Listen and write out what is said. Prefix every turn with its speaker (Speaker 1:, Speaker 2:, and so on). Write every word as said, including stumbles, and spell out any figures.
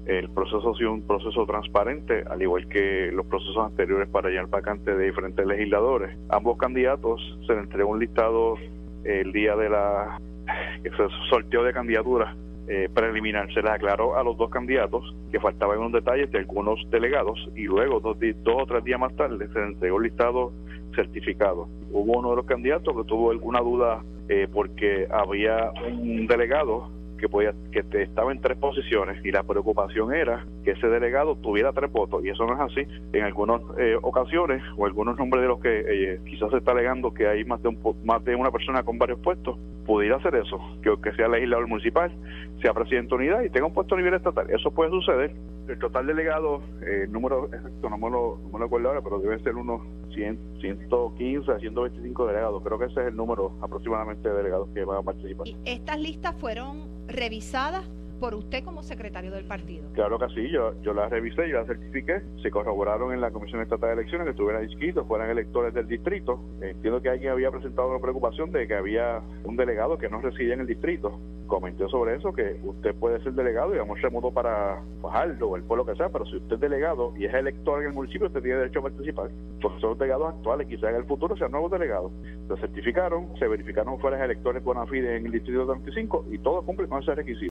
Speaker 1: El proceso ha sido un proceso transparente, al igual que los procesos anteriores para llenar vacantes de diferentes legisladores. Ambos candidatos se les entregó un listado el día de la que se sorteó de candidaturas eh, preliminar. Se les aclaró a los dos candidatos que faltaban unos detalles de algunos delegados y luego dos, dos o tres días más tarde se les entregó el listado certificado. Hubo uno de los candidatos que tuvo alguna duda eh, porque había un delegado que podía que estaba en tres posiciones y la preocupación era que ese delegado tuviera tres votos, y eso no es así. En algunas eh, ocasiones o algunos nombres de los que eh, quizás se está alegando que hay más de un, más de una persona con varios puestos, pudiera hacer eso, que, que sea legislador municipal, sea presidente de unidad y tenga un puesto a nivel estatal. Eso puede suceder. El total delegado, eh, el número exacto no me lo, no me lo acuerdo ahora, pero debe ser unos cien, ciento quince a ciento veinticinco delegados. Creo que ese es el número aproximadamente de delegados que van a participar.
Speaker 2: ¿Y estas listas fueron revisadas por usted como secretario del partido?
Speaker 1: Claro que sí, yo, yo las revisé, yo las certifiqué, se corroboraron en la Comisión Estatal de Elecciones que estuvieran inscritos, fueran electores del distrito. Entiendo que alguien había presentado una preocupación de que había un delegado que no residía en el distrito. Comenté sobre eso, que usted puede ser delegado, digamos, remoto para Fajardo o el pueblo que sea, pero si usted es delegado y es elector en el municipio, usted tiene derecho a participar. Porque son delegados actuales, quizás en el futuro sean nuevos delegados. Se certificaron, se verificaron fueran electores bona fide en el distrito treinta y cinco y todo cumple con ese requisito.